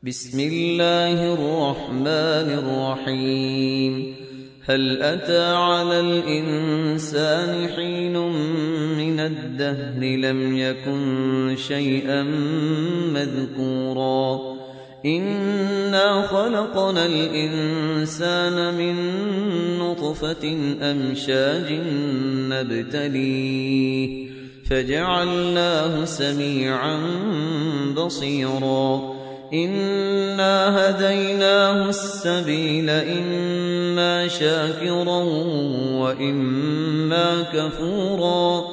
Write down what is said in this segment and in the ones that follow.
بسم الله الرحمن الرحيم. هل أتى على الإنسان حين من الدهر لم يكن شيئا مذكورا إنا خلقنا الإنسان من نطفة أمشاج نبتليه فجعلناه سميعا بصيرا إنا هديناه السبيل إما شاكرا وإما كفورا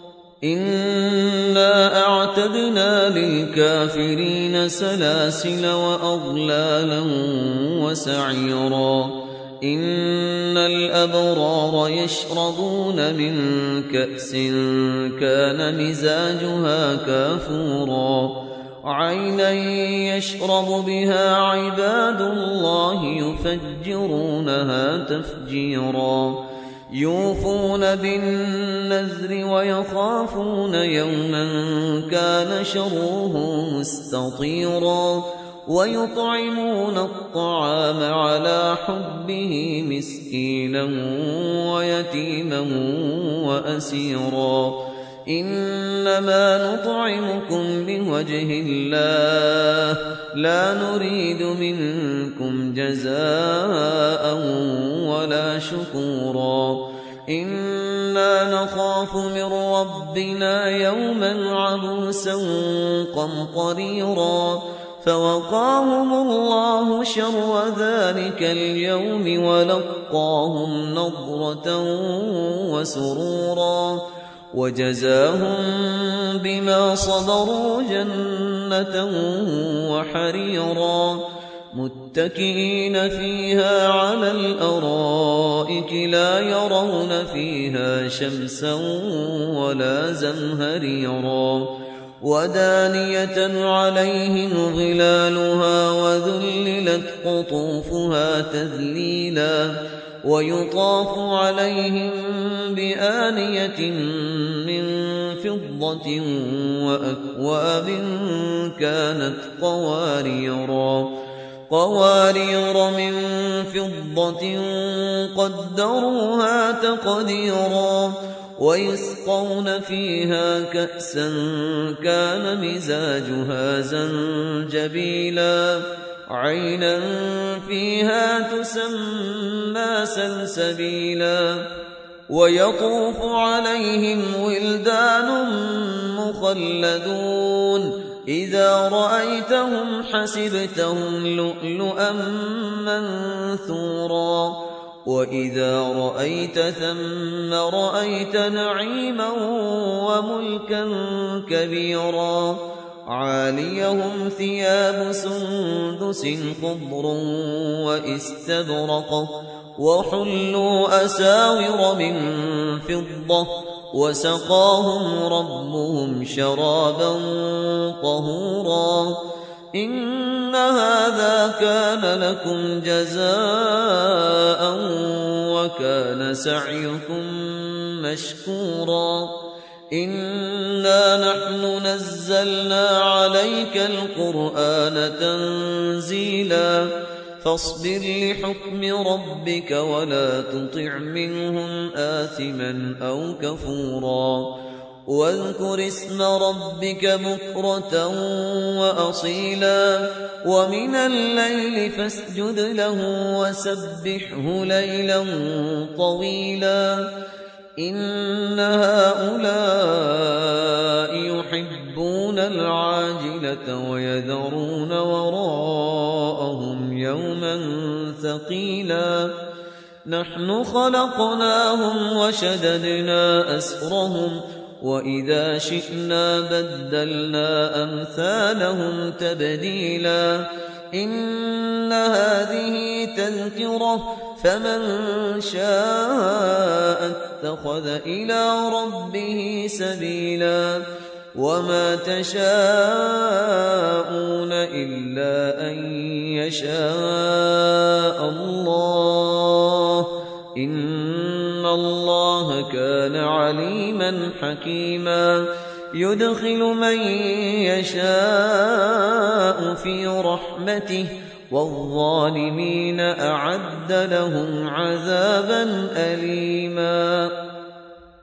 إنا أعتدنا للكافرين سلاسل وأغلالا وسعيرا إن الأبرار يشربون من كأس كان مزاجها كافورا عينا يشرب بها عباد الله يفجرونها تفجيرا يوفون بالنذر ويخافون يوما كان شره مستطيرا ويطعمون الطعام على حبه مسكينا ويتيما وأسيرا إنما نطعمكم لوجه الله لا نريد منكم جزاء ولا شكورا إنا نخاف من ربنا يوما عبوسا قمطريرا فوقاهم الله شر ذلك اليوم ولقاهم نضرة وسرورا وجزاهم بما صبروا جنة وحريرا متكئين فيها على الأرائك لا يرون فيها شمسا ولا زمهريرا ودانية عليهم ظلالها وذللت قطوفها تذليلا ويطاف عليهم بآنية من فضة وأكواب كانت قوارير من فضة قدروها تقديرا ويسقون فيها كأسا كان مزاجها زنجبيلا عينا فيها تسمى سلسبيلا ويطوف عليهم ولدان مخلدون إذا رأيتهم حسبتهم لؤلؤا منثورا وإذا رأيت ثم رأيت نعيما وملكا كبيرا عاليهم ثياب سندس خضر واستبرق وحلوا أساور من فضة وسقاهم ربهم شرابا طهورا إن هذا كان لكم جزاء وكان سعيكم مشكورا إنا نحن نزلنا عليك القرآن تنزيلا فاصبر لحكم ربك ولا تطع منهم آثما أو كفورا واذكر اسم ربك بكرة وأصيلا ومن الليل فاسجد له وسبحه ليلا طويلا إن هؤلاء يحبون العاجلة ويذرون وراءهم يوما ثقيلا نحن خلقناهم وشددنا أسرهم وإذا شئنا بدلنا أمثالهم تبديلا إن هذه تذكرة فمن شاء اتخذ إلى ربه سبيلا وما تشاءون إلا أن يشاء الله إن الله كان عليما حكيما يدخل من يشاء في رحمته والظالمين أعد لهم عذابا أليما